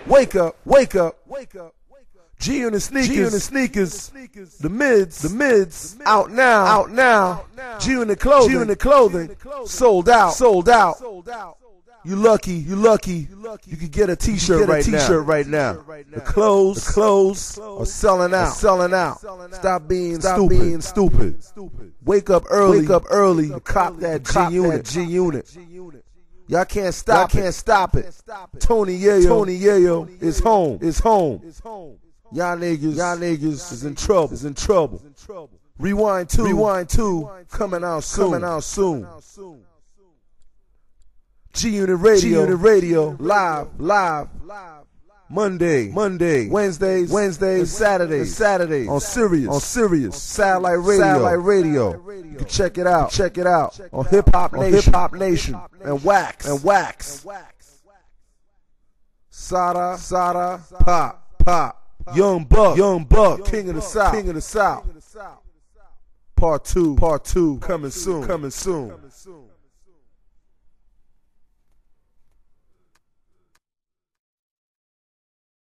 wake up, wake up. G Unit sneakers, the mids, out now. G Unit clothing, sold out. You lucky, you can get a t-shirt right now. The clothes are selling out. Stop being stupid. Wake up early, and cop that G Unit. Y'all can't stop it. Tony Yayo is home. Y'all niggas is in trouble. Rewind 2 coming out soon. G Unit Radio, live. Monday, Wednesdays, and Saturdays on Sirius Satellite Radio. You can check it out on Hip Hop Nation and Wax. Sada, Pop. Young Buck, King of the South. Part 2 coming soon.